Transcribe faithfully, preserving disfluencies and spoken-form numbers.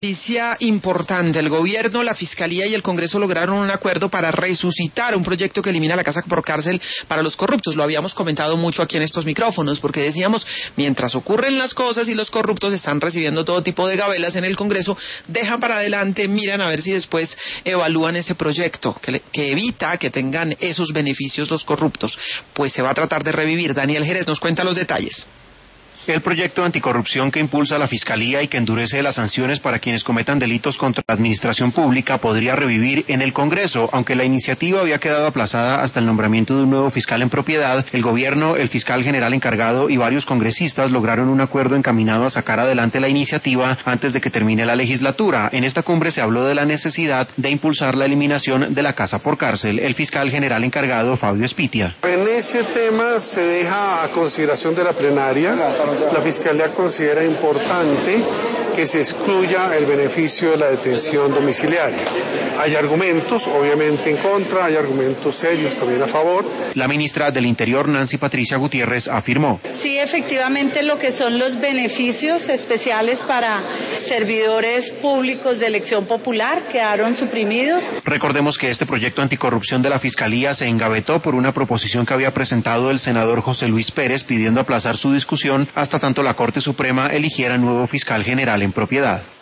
Noticia importante, el gobierno, la fiscalía y el Congreso lograron un acuerdo para resucitar un proyecto que elimina la casa por cárcel para los corruptos. Lo habíamos comentado mucho aquí en estos micrófonos, porque decíamos, mientras ocurren las cosas y los corruptos están recibiendo todo tipo de gabelas en el Congreso, dejan para adelante, miran a ver si después evalúan ese proyecto que, le, que evita que tengan esos beneficios los corruptos. Pues se va a tratar de revivir. Daniel Jerez nos cuenta los detalles. El proyecto anticorrupción que impulsa la Fiscalía y que endurece las sanciones para quienes cometan delitos contra la administración pública podría revivir en el Congreso. Aunque la iniciativa había quedado aplazada hasta el nombramiento de un nuevo fiscal en propiedad, el gobierno, el fiscal general encargado y varios congresistas lograron un acuerdo encaminado a sacar adelante la iniciativa antes de que termine la legislatura. En esta cumbre se habló de la necesidad de impulsar la eliminación de la casa por cárcel. El fiscal general encargado, Fabio Espitia. En ese tema se deja a consideración de la plenaria. La Fiscalía considera importante que se excluya el beneficio de la detención domiciliaria. Hay argumentos, obviamente, en contra, hay argumentos serios también a favor. La ministra del Interior, Nancy Patricia Gutiérrez, afirmó: sí, efectivamente, lo que son los beneficios especiales para servidores públicos de elección popular quedaron suprimidos. Recordemos que este proyecto anticorrupción de la Fiscalía se engavetó por una proposición que había presentado el senador José Luis Pérez pidiendo aplazar su discusión hasta tanto la Corte Suprema eligiera nuevo fiscal general en propiedad.